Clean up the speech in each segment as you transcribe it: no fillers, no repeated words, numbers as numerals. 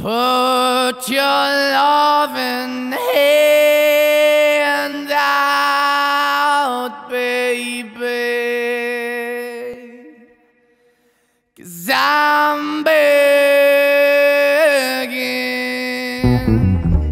Put your loving hand out, baby, 'cause I'm begging.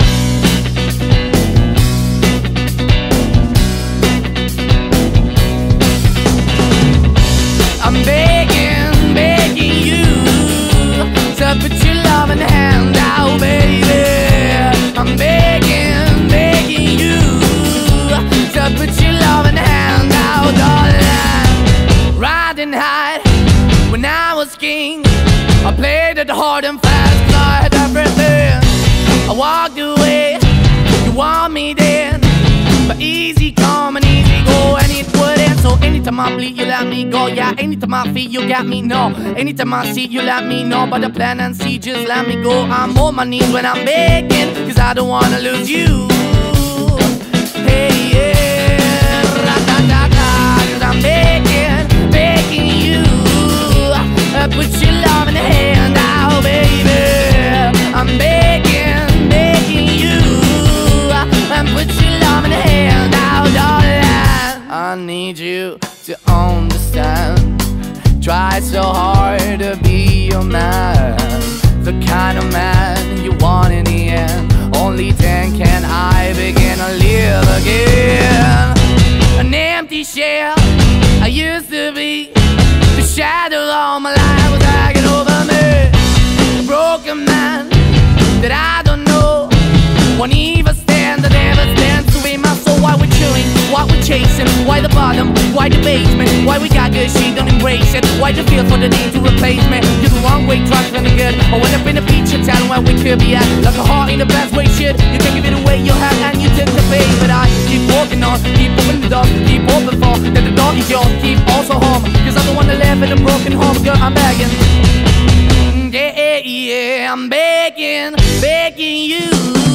I'm begging, begging you to put your loving hand out, baby. I'm begging, begging you to put your loving hand out, darling. Riding high when I was king, I played it hard and fast 'cause I had everything. I walked away, you want me then, but easy come and easy go, and it wouldn't. So anytime I bleed, you let me go. Yeah, anytime I feel, you got me, no. Anytime I see, you let me know. But the plan and see, just let me go. I'm on my knees when I'm begging, 'cause I don't wanna lose you. Hey, yeah, ra-da-da-da, 'cause I'm begging, begging you, put your love in the hand out, baby. I'm begging, begging you, put your love in the hand out, darling. I need you to understand. Try so hard to be your man, the kind of man you want in the end. Only then can I begin to live again. An empty shell I used to be, the shadow all my life was dragging over me. A broken man that I don't know, won't even stand, that never stands to be my soul. Why we're chilling, why we're chasing, why the bottom, why the basement, why we got good, she don't embrace it, why the feel for the need to replace me. You're the wrong way, trying to be good. I went up in a feature town where we could be at, like a heart in the best way, shit. You can give it away, you have, and you took the bait. But I keep walking on, keep opening the door, keep open for that the door is yours, keep also home, 'cause I'm the one that live in a broken home. Girl, I'm begging, yeah, yeah, I'm begging, begging you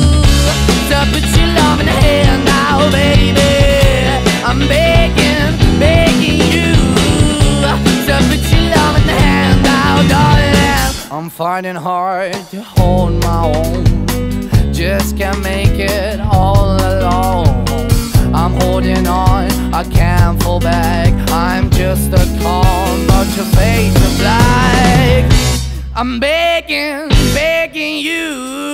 to put your love in the hand now, baby. I'm begging, begging you to put your love in the hand now, darling. I'm finding hard to hold my own, just can't make it all alone. I'm holding on, I can't fall back, I'm just a call, but your face is black. I'm begging, begging you,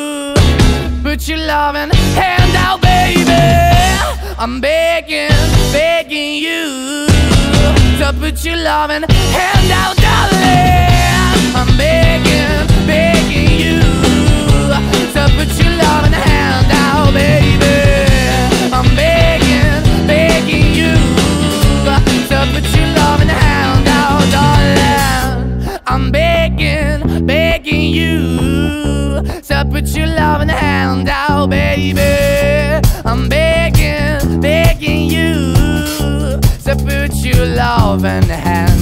put your loving hand out, baby. I'm begging, begging you to put your loving hand out, darling. I'm begging, begging you to put your loving hand out, baby. I'm begging, begging you to put your loving hand out, darling. I'm begging, begging you to put your loving hand out, baby. I'm begging, begging you to put your loving hand